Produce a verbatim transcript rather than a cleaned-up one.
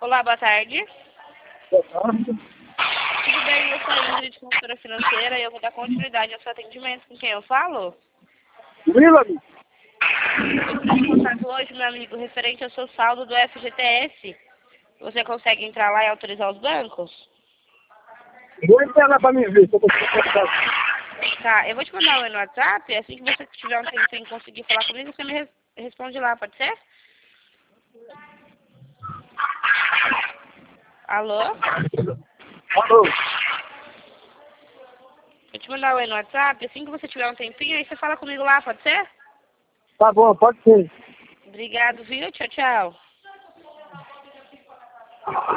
Olá, boa tarde. Boa tarde. Tudo bem? Eu sou a Ingrid, de consultora financeira, e eu vou dar continuidade ao seu atendimento. Com quem eu falo? Grila, amigo. Eu estou em contato hoje, meu amigo, referente ao seu saldo do F G T S. Você consegue entrar lá e autorizar os bancos? Vou entrar lá pra me ver se eu consigo contar. Tá, eu vou te mandar um no WhatsApp, assim que você tiver um tempo sem conseguir falar comigo, você me res- responde lá, pode ser? Alô? Alô? Vou te mandar um no WhatsApp, assim que você tiver um tempinho, aí você fala comigo lá, pode ser? Tá bom, pode ser. Obrigado, viu? Tchau, tchau.